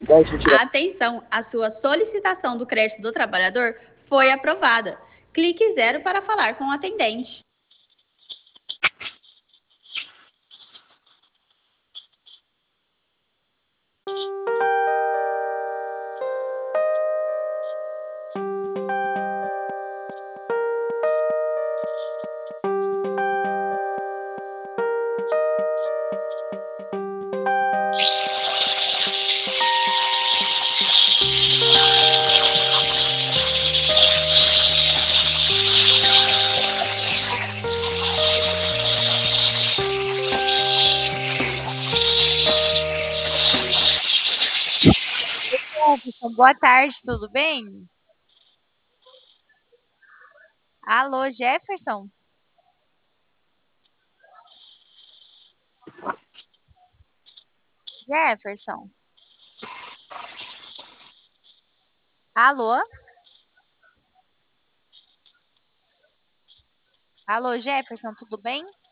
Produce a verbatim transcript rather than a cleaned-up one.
Atenção, a sua solicitação do crédito do trabalhador foi aprovada. Clique zero para falar com o atendente. Jefferson, boa tarde, tudo bem? Alô, Jefferson? Jefferson? Alô? Alô, Jefferson, tudo bem?